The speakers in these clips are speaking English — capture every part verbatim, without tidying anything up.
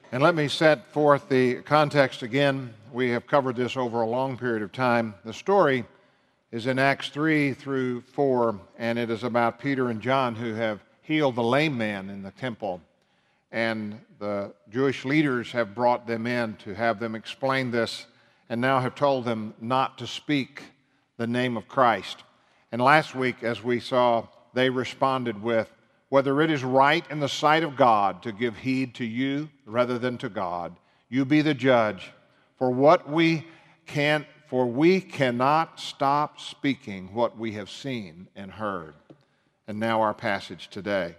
And let me set forth the context again. We have covered this over a long period of time. The story is in Acts three through four, and it is about Peter and John who have healed the lame man in the temple. And the Jewish leaders have brought them in to have them explain this, and now have told them not to speak the name of Christ. And last week, as we saw, they responded with, whether it is right in the sight of God to give heed to you rather than to God, you be the judge. For what we can, for we cannot stop speaking what we have seen and heard. And now our passage today.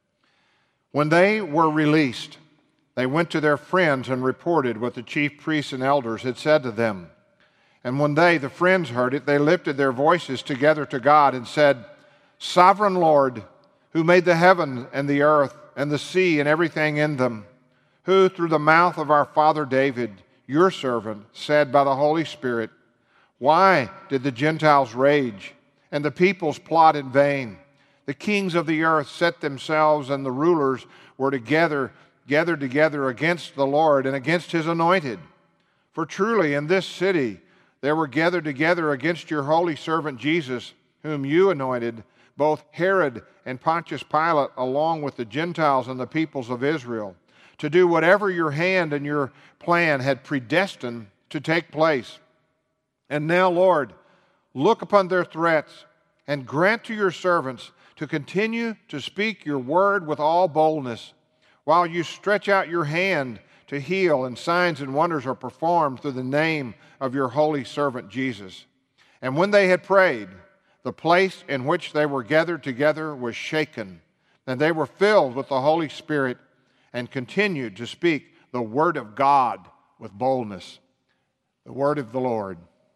When they were released, they went to their friends and reported what the chief priests and elders had said to them. And when they, the friends, heard it, they lifted their voices together to God and said, Sovereign Lord, who made the heaven and the earth and the sea and everything in them, who through the mouth of our father David, your servant, said by the Holy Spirit, why did the Gentiles rage and the peoples plot in vain? The kings of the earth set themselves, and the rulers were together, gathered together against the Lord and against his anointed. For truly in this city there were gathered together against your holy servant Jesus, whom you anointed, both Herod and Pontius Pilate, along with the Gentiles and the peoples of Israel, to do whatever your hand and your plan had predestined to take place. And now, Lord, look upon their threats and grant to your servants to continue to speak your word with all boldness, while you stretch out your hand to heal, and signs and wonders are performed through the name of your holy servant Jesus. And when they had prayed, the place in which they were gathered together was shaken, and they were filled with the Holy Spirit and continued to speak the word of God with boldness. The word of the Lord.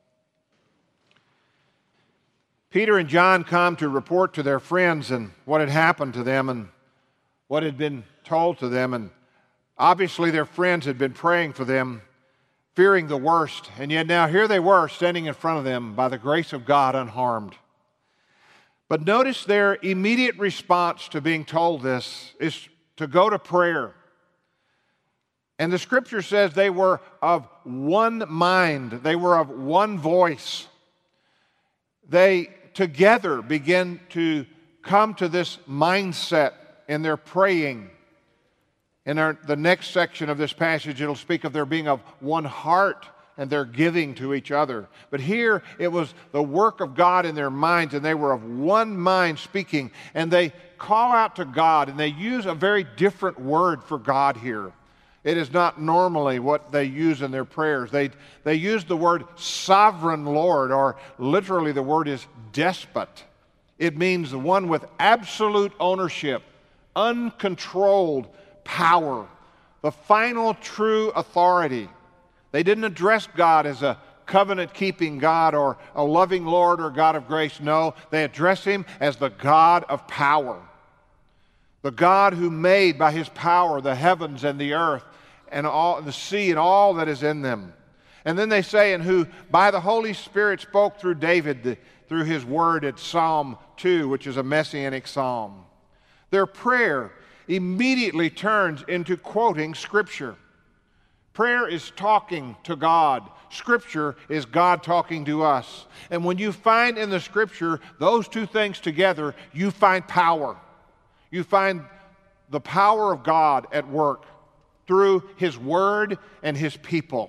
Peter and John come to report to their friends and what had happened to them and what had been told to them. And obviously their friends had been praying for them, fearing the worst. And yet now here they were standing in front of them by the grace of God unharmed. But notice their immediate response to being told this is to go to prayer. And the scripture says they were of one mind. They were of one voice. They together begin to come to this mindset in their praying. In our, the next section of this passage, it'll speak of their being of one heart and their giving to each other. But here it was the work of God in their minds, and they were of one mind speaking, and they call out to God, and they use a very different word for God here. It is not normally what they use in their prayers. They, they use the word sovereign Lord, or literally the word is despot. It means the one with absolute ownership, uncontrolled power, the final true authority. They didn't address God as a covenant-keeping God or a loving Lord or God of grace. No, they address him as the God of power. The God who made by his power the heavens and the earth and all the sea and all that is in them. And then they say, and who by the Holy Spirit spoke through David, the, through his word at Psalm two, which is a messianic psalm. Their prayer immediately turns into quoting Scripture. Prayer is talking to God. Scripture is God talking to us. And when you find in the Scripture those two things together, you find power. You find the power of God at work through his word and his people.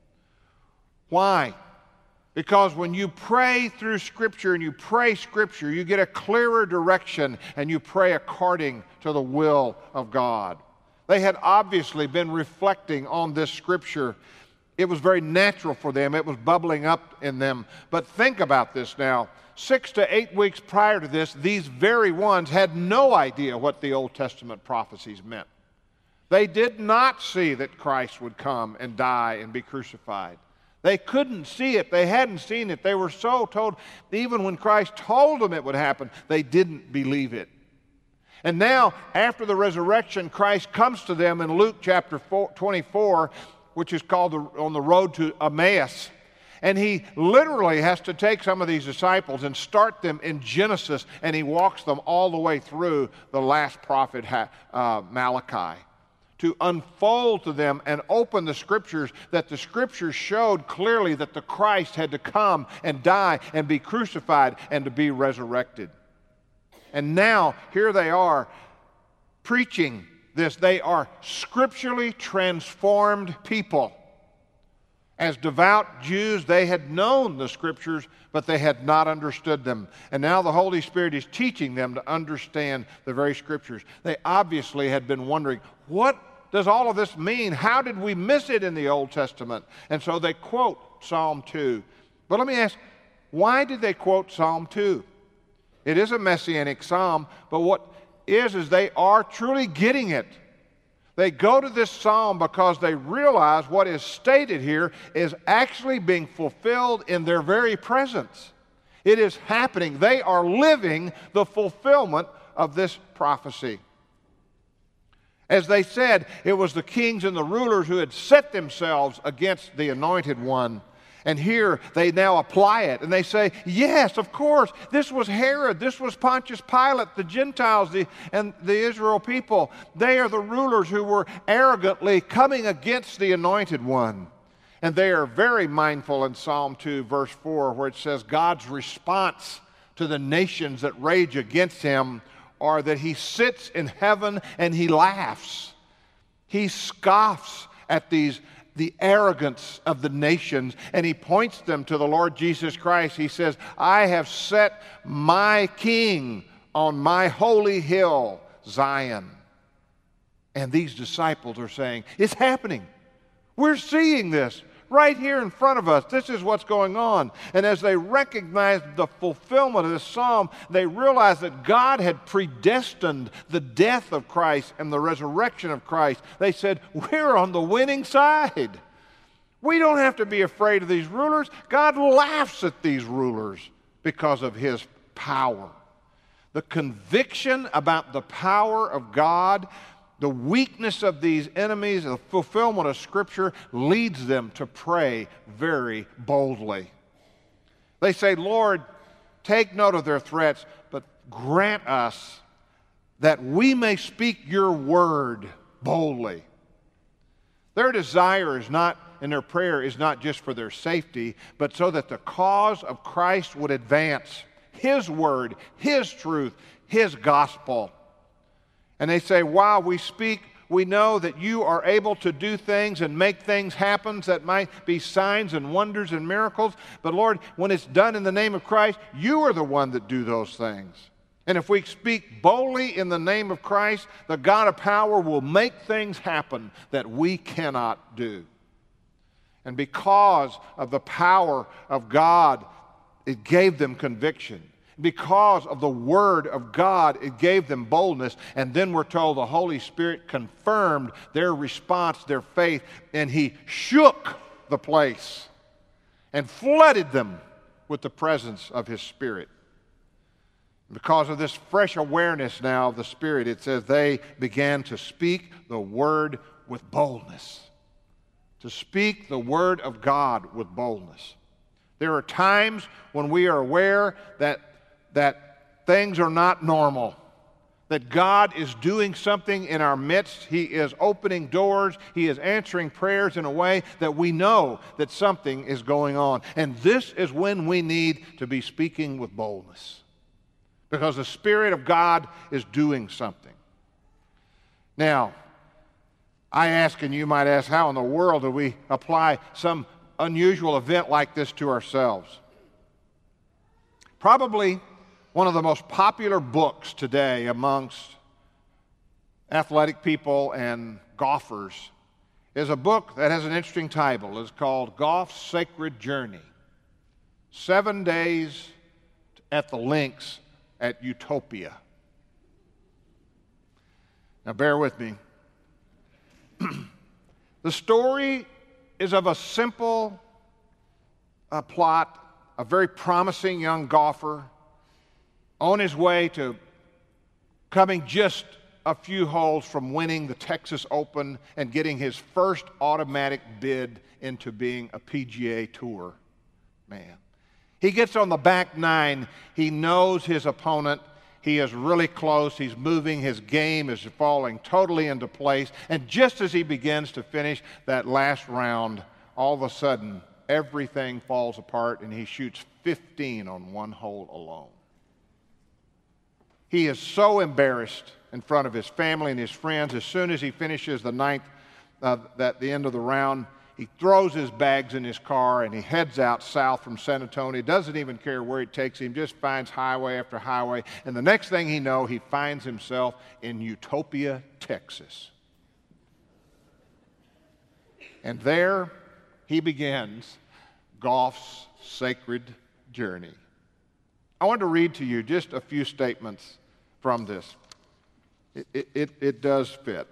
Why? Because when you pray through Scripture and you pray Scripture, you get a clearer direction and you pray according to the will of God. They had obviously been reflecting on this Scripture. It was very natural for them. It was bubbling up in them. But think about this now. Six to eight weeks prior to this, these very ones had no idea what the Old Testament prophecies meant. They did not see that Christ would come and die and be crucified. They couldn't see it. They hadn't seen it. They were so told, even when Christ told them it would happen, they didn't believe it. And now, after the resurrection, Christ comes to them in Luke chapter twenty-four, which is called the, on the road to Emmaus. And he literally has to take some of these disciples and start them in Genesis, and he walks them all the way through the last prophet, uh, Malachi, to unfold to them and open the Scriptures, that the Scriptures showed clearly that the Christ had to come and die and be crucified and to be resurrected. And now, here they are preaching this. They are scripturally transformed people. As devout Jews, they had known the Scriptures, but they had not understood them. And now the Holy Spirit is teaching them to understand the very Scriptures. They obviously had been wondering, what does all of this mean? How did we miss it in the Old Testament? And so they quote Psalm two. But let me ask, why did they quote Psalm two? It is a messianic psalm, but what is, is they are truly getting it. They go to this psalm because they realize what is stated here is actually being fulfilled in their very presence. It is happening. They are living the fulfillment of this prophecy. As they said, it was the kings and the rulers who had set themselves against the Anointed One. And here they now apply it, and they say, yes, of course, this was Herod, this was Pontius Pilate, the Gentiles the, and the Israel people. They are the rulers who were arrogantly coming against the Anointed One. And they are very mindful in Psalm two, verse four, where it says, God's response to the nations that rage against him are that he sits in heaven and he laughs. He scoffs at these the arrogance of the nations, and he points them to the Lord Jesus Christ. He says, I have set my king on my holy hill, Zion. And these disciples are saying, it's happening. We're seeing this right here in front of us. This is what's going on. And as they recognize the fulfillment of this psalm, they realize that God had predestined the death of Christ and the resurrection of Christ. They said, we're on the winning side. We don't have to be afraid of these rulers. God laughs at these rulers because of his power. The conviction about the power of God, the weakness of these enemies, the fulfillment of Scripture leads them to pray very boldly. They say, Lord, take note of their threats, but grant us that we may speak your word boldly. Their desire is not, and their prayer is not just for their safety, but so that the cause of Christ would advance. His word, his truth, his gospel. And they say, while we speak, we know that you are able to do things and make things happen that might be signs and wonders and miracles. But Lord, when it's done in the name of Christ, you are the one that do those things. And if we speak boldly in the name of Christ, the God of power will make things happen that we cannot do. And because of the power of God, it gave them conviction. Because of the Word of God, it gave them boldness. And then we're told the Holy Spirit confirmed their response, their faith, and he shook the place and flooded them with the presence of his Spirit. Because of this fresh awareness now of the Spirit, it says they began to speak the Word with boldness. To speak the Word of God with boldness. There are times when we are aware that that things are not normal, that God is doing something in our midst. He is opening doors. He is answering prayers in a way that we know that something is going on. And this is when we need to be speaking with boldness, because the Spirit of God is doing something. Now, I ask, and you might ask, how in the world do we apply some unusual event like this to ourselves? Probably one of the most popular books today amongst athletic people and golfers is a book that has an interesting title. It's called Golf's Sacred Journey. Seven Days at the Links at Utopia. Now bear with me. The story is of a simple uh, plot, a very promising young golfer on his way to coming just a few holes from winning the Texas Open and getting his first automatic bid into being a P G A Tour man. He gets on the back nine. He knows his opponent. He is really close. He's moving. His game is falling totally into place. And just as he begins to finish that last round, all of a sudden, everything falls apart, and he shoots fifteen on one hole alone. He is so embarrassed in front of his family and his friends. As soon as he finishes the ninth, uh, at the end of the round, he throws his bags in his car and he heads out south from San Antonio. Doesn't even care where it takes him, just finds highway after highway. And the next thing he knows, he finds himself in Utopia, Texas. And there he begins golf's sacred journey. I want to read to you just a few statements from this. It, it, it, it does fit.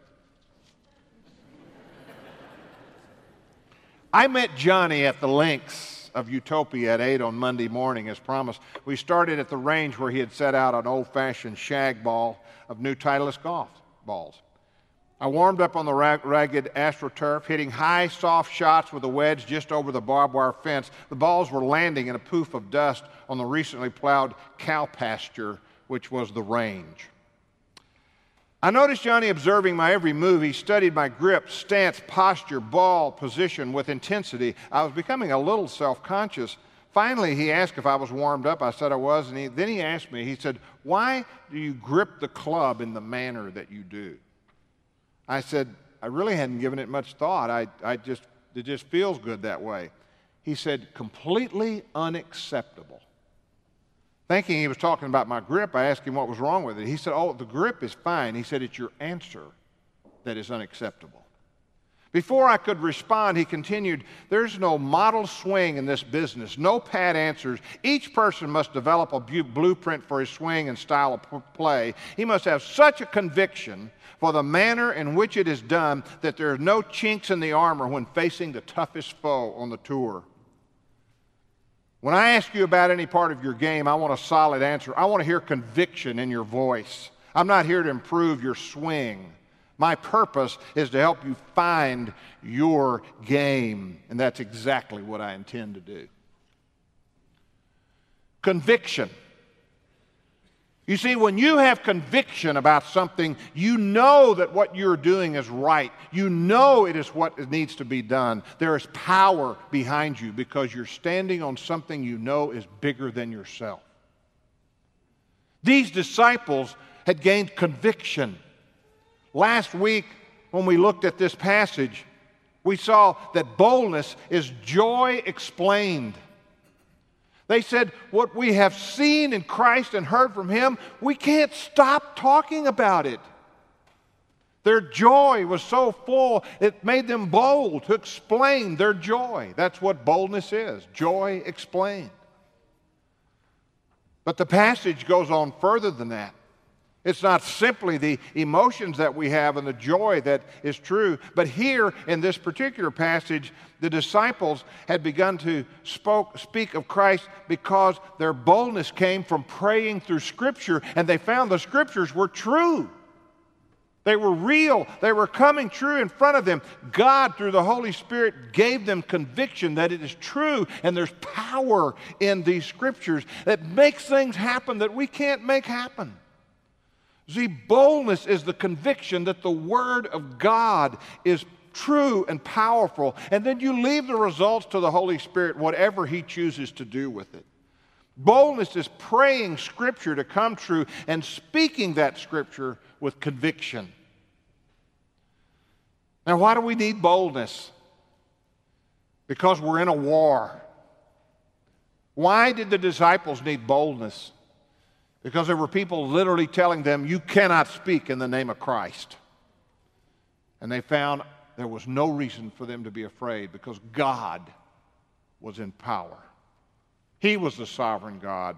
I met Johnny at the links of Utopia at eight on Monday morning, as promised. We started at the range where he had set out an old-fashioned shag ball of new Titleist golf balls. I warmed up on the ragged AstroTurf, hitting high, soft shots with a wedge just over the barbed wire fence. The balls were landing in a poof of dust on the recently plowed cow pasture, which was the range. I noticed Johnny observing my every move. He studied my grip, stance, posture, ball, position with intensity. I was becoming a little self-conscious. Finally, he asked if I was warmed up. I said I was, and he, then he asked me, he said, "Why do you grip the club in the manner that you do?" I said, I really hadn't given it much thought. I, I just, it just feels good that way. He said, "Completely unacceptable." Thinking he was talking about my grip, I asked him what was wrong with it. He said, "Oh, the grip is fine." He said, "It's your answer that is unacceptable." Before I could respond, he continued, "There's no model swing in this business, no pat answers. Each person must develop a bu- blueprint for his swing and style of p- play. He must have such a conviction for the manner in which it is done that there are no chinks in the armor when facing the toughest foe on the tour. When I ask you about any part of your game, I want a solid answer. I want to hear conviction in your voice. I'm not here to improve your swing. My purpose is to help you find your game, and that's exactly what I intend to do." Conviction. You see, when you have conviction about something, you know that what you're doing is right. You know it is what needs to be done. There is power behind you because you're standing on something you know is bigger than yourself. These disciples had gained conviction. Last week, when we looked at this passage, we saw that boldness is joy explained. They said, what we have seen in Christ and heard from Him, we can't stop talking about it. Their joy was so full, it made them bold to explain their joy. That's what boldness is, joy explained. But the passage goes on further than that. It's not simply the emotions that we have and the joy that is true, but here in this particular passage, the disciples had begun to spoke, speak of Christ because their boldness came from praying through Scripture, and they found the Scriptures were true. They were real. They were coming true in front of them. God, through the Holy Spirit, gave them conviction that it is true, and there's power in these Scriptures that makes things happen that we can't make happen. See, boldness is the conviction that the Word of God is true and powerful, and then you leave the results to the Holy Spirit, whatever He chooses to do with it. Boldness is praying Scripture to come true and speaking that Scripture with conviction. Now, why do we need boldness? Because we're in a war. Why did the disciples need boldness? Because there were people literally telling them, you cannot speak in the name of Christ. And they found there was no reason for them to be afraid because God was in power. He was the sovereign God.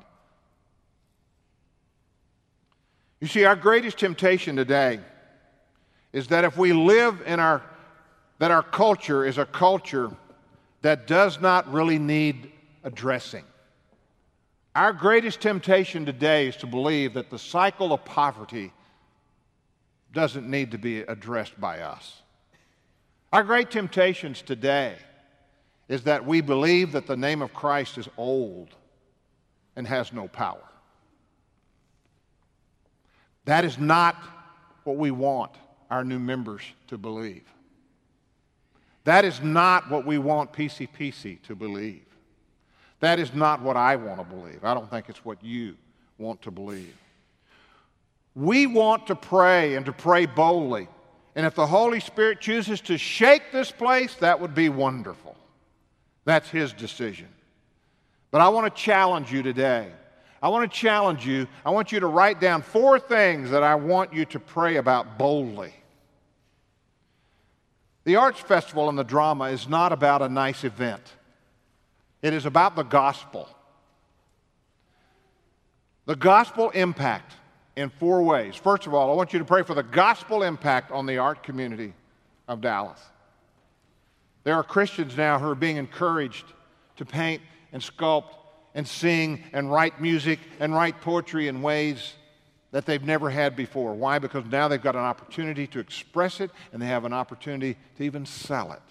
You see, our greatest temptation today is that if we live in our, that our culture is a culture that does not really need addressing. Our greatest temptation today is to believe that the cycle of poverty doesn't need to be addressed by us. Our great temptations today is that we believe that the name of Christ is old and has no power. That is not what we want our new members to believe. That is not what we want P C P C to believe. That is not what I want to believe. I don't think it's what you want to believe. We want to pray and to pray boldly. And if the Holy Spirit chooses to shake this place, that would be wonderful. That's His decision. But I want to challenge you today. I want to challenge you. I want you to write down four things that I want you to pray about boldly. The Arts Festival and the drama is not about a nice event. It is about the gospel. The gospel impact in four ways. First of all, I want you to pray for the gospel impact on the art community of Dallas. There are Christians now who are being encouraged to paint and sculpt and sing and write music and write poetry in ways that they've never had before. Why? Because now they've got an opportunity to express it, and they have an opportunity to even sell it.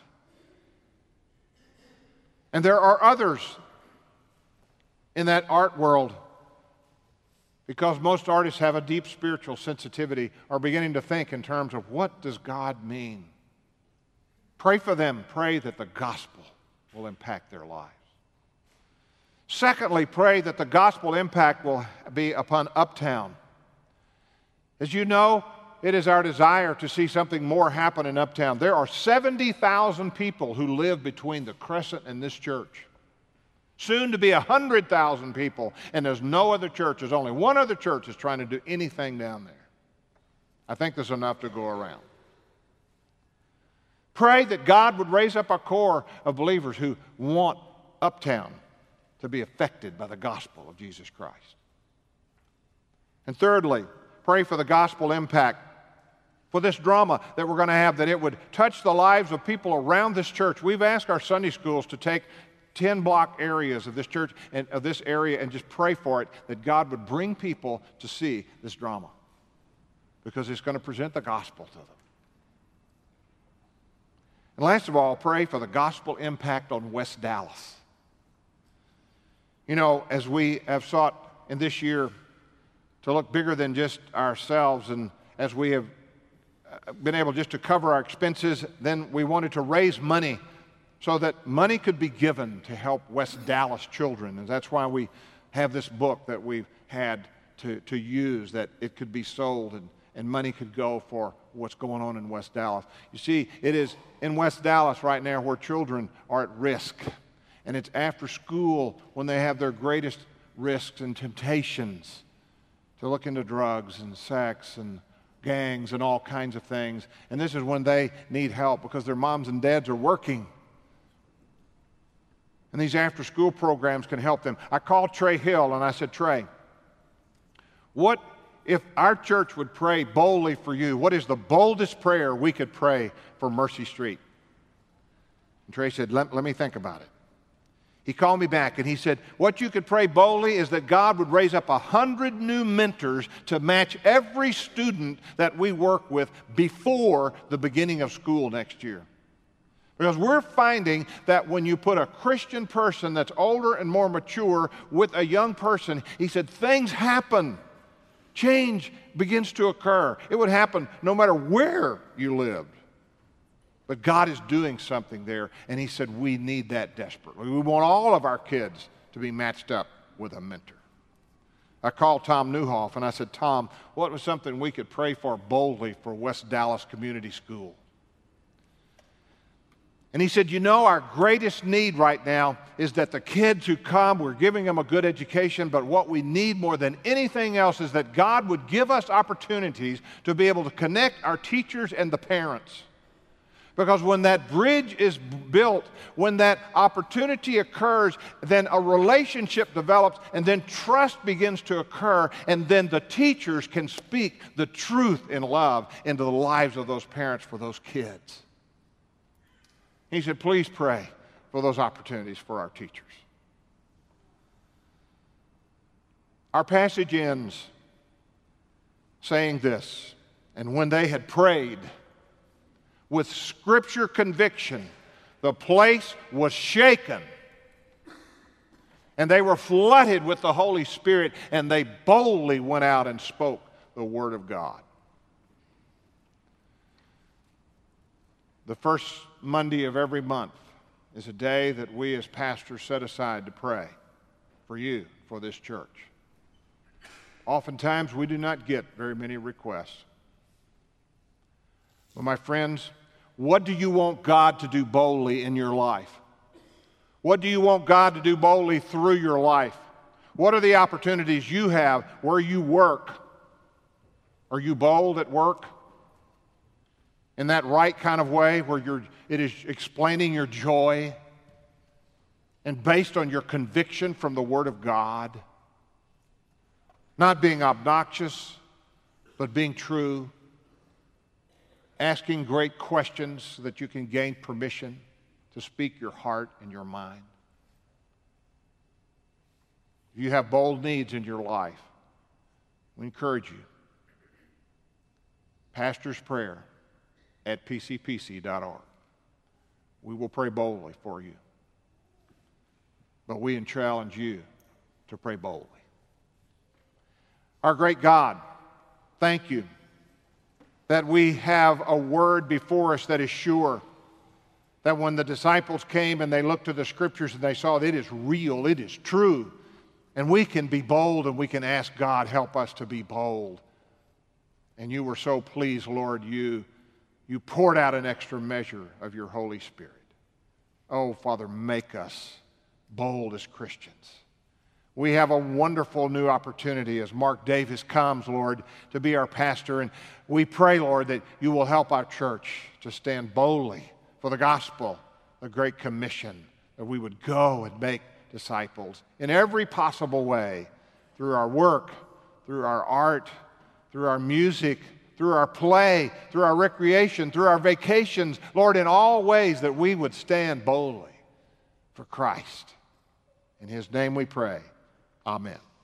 And there are others in that art world, because most artists have a deep spiritual sensitivity, are beginning to think in terms of, what does God mean? Pray for them. Pray that the gospel will impact their lives. Secondly, pray that the gospel impact will be upon Uptown. As you know, it is our desire to see something more happen in Uptown. There are seventy thousand people who live between the Crescent and this church. Soon to be one hundred thousand people, and there's no other church. There's only one other church that's trying to do anything down there. I think there's enough to go around. Pray that God would raise up a core of believers who want Uptown to be affected by the gospel of Jesus Christ. And thirdly, pray for the gospel impact for this drama that we're going to have, that it would touch the lives of people around this church. We've asked our Sunday schools to take ten block areas of this church and of this area and just pray for it, that God would bring people to see this drama, because it's going to present the gospel to them. And last of all, pray for the gospel impact on West Dallas. You know, as we have sought in this year to look bigger than just ourselves, and as we have been able just to cover our expenses, then we wanted to raise money so that money could be given to help West Dallas children. And that's why we have this book that we've had to, to use, that it could be sold and, and money could go for what's going on in West Dallas. You see, it is in West Dallas right now where children are at risk. And it's after school when they have their greatest risks and temptations to look into drugs and sex and gangs and all kinds of things. And this is when they need help because their moms and dads are working. And these after-school programs can help them. I called Trey Hill and I said, Trey, what if our church would pray boldly for you? What is the boldest prayer we could pray for Mercy Street? And Trey said, let, let me think about it. He called me back and he said, what you could pray boldly is that God would raise up a hundred new mentors to match every student that we work with before the beginning of school next year. Because we're finding that when you put a Christian person that's older and more mature with a young person, he said, things happen. Change begins to occur. It would happen no matter where you lived. But God is doing something there, and he said, we need that desperately. We want all of our kids to be matched up with a mentor. I called Tom Newhoff, and I said, Tom, what was something we could pray for boldly for West Dallas Community School? And he said, you know, our greatest need right now is that the kids who come, we're giving them a good education, but what we need more than anything else is that God would give us opportunities to be able to connect our teachers and the parents. Because when that bridge is built, when that opportunity occurs, then a relationship develops, and then trust begins to occur, and then the teachers can speak the truth in love into the lives of those parents for those kids. He said, please pray for those opportunities for our teachers. Our passage ends saying this, and when they had prayed, with scripture conviction, the place was shaken, and they were flooded with the Holy Spirit, and they boldly went out and spoke the Word of God. The first Monday of every month is a day that we as pastors set aside to pray for you, for this church. Oftentimes we do not get very many requests. But my friends, what do you want God to do boldly in your life? What do you want God to do boldly through your life? What are the opportunities you have where you work? Are you bold at work? In that right kind of way where you're, it is explaining your joy and based on your conviction from the Word of God? Not being obnoxious, but being true. Asking great questions so that you can gain permission to speak your heart and your mind. If you have bold needs in your life, we encourage you. Pastor's Prayer at p c p c dot org. We will pray boldly for you. But we challenge you to pray boldly. Our great God, thank you that we have a word before us that is sure. That when the disciples came and they looked to the Scriptures and they saw that it is real, it is true, and we can be bold and we can ask God, help us to be bold. And you were so pleased, Lord, you, you poured out an extra measure of your Holy Spirit. Oh, Father, make us bold as Christians. We have a wonderful new opportunity as Mark Davis comes, Lord, to be our pastor. And we pray, Lord, that you will help our church to stand boldly for the gospel, the Great Commission, that we would go and make disciples in every possible way, through our work, through our art, through our music, through our play, through our recreation, through our vacations. Lord, in all ways that we would stand boldly for Christ. In His name we pray. Amen.